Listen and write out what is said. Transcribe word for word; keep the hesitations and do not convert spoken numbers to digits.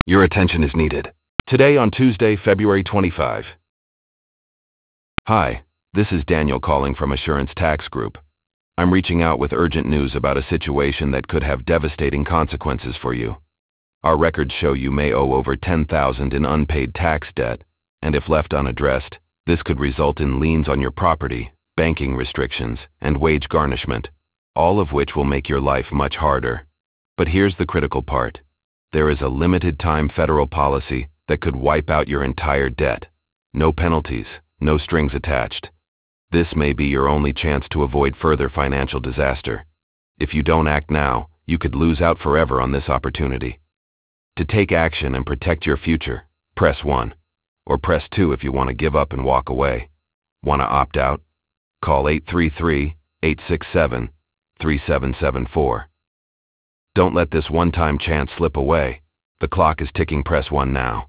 Your attention is needed. Today on Tuesday, February twenty-fifth. Hi, this is Daniel calling from Assurance Tax Group. I'm reaching out with urgent news about a situation that could have devastating consequences for you. Our records show you may owe over ten thousand dollars in unpaid tax debt, and if left unaddressed, this could result in liens on your property, banking restrictions, and wage garnishment, all of which will make your life much harder. But here's the critical part. There is a limited-time federal policy that could wipe out your entire debt. No penalties, no strings attached. This may be your only chance to avoid further financial disaster. If you don't act now, you could lose out forever on this opportunity. To take action and protect your future, press one. Or press two if you want to give up and walk away. Want to opt out? Call eight three three, eight six seven, three seven seven four. Don't let this one-time chance slip away. The clock is ticking. Press one now.